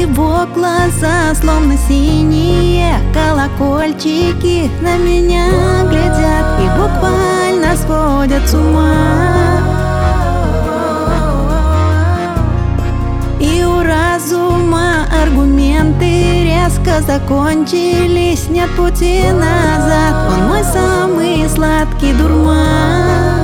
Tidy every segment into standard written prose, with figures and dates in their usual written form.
его глаза словно синие колокольчики на меня глядят и буквально сводят с ума. И у разума аргументы резко закончились, нет пути назад, он мой самый сладкий дурман.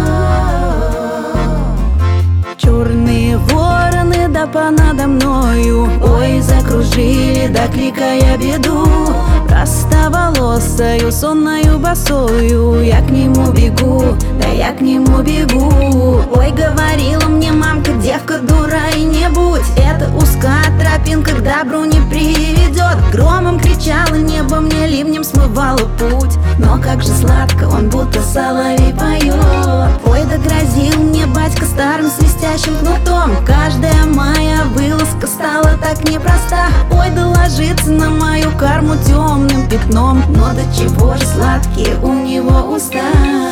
Черные вороны да понадо мною, ой, закружили до крика я беду. Простоволосою, сонною босою я к нему бегу, да я к нему бегу. Ой, говорила мне мамка, девка, дура и не будь, это узкая тропинка к добру не приведет. Громом кричало небо, мне ливнем смывало путь, но как же сладко он будто соловей поет. Ой, да грозил мне батька старым свистящим кнутом, каждая моя вылазка стала так непроста. Ой, да ложится на мою карму темным пятном, но до чего же сладкие у него уста.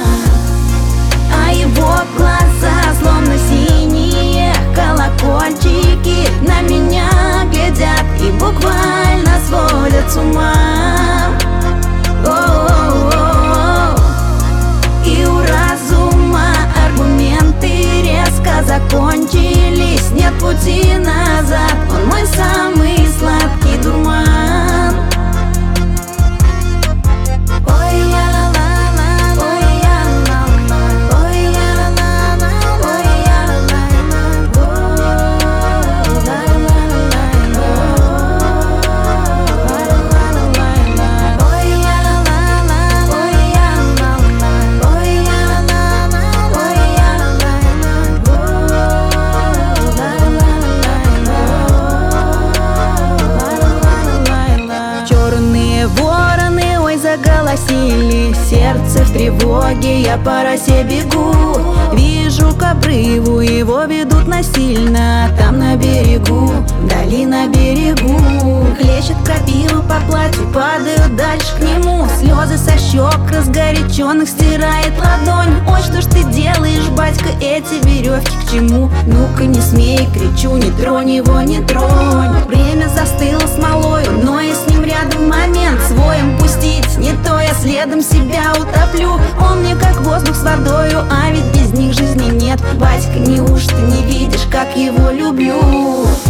А его глаза словно синие колокольчики на меня глядят и буквально сводят с ума. И у разума аргументы резко закончились, нет пути назад, он мой самый сладкий дурман. Вороны, ой, заголосили, сердце в тревоге, я по росе бегу. Вижу к обрыву, его ведут насильно, там на берегу, вдали на берегу. Хлещет крапива по платью, падают дальше к нему, слезы со щек разгоряченных стирает ладонь. Ой, что ж ты делаешь, батька, эти веревки к чему? Ну-ка не смей, кричу, не тронь его, не тронь. Время застыло смолою, но и с ним рядом момент своим пустить, не то я следом себя утоплю. Он мне как воздух с водою, а ведь без них жизни нет. Батька, неужто не видишь, как его люблю?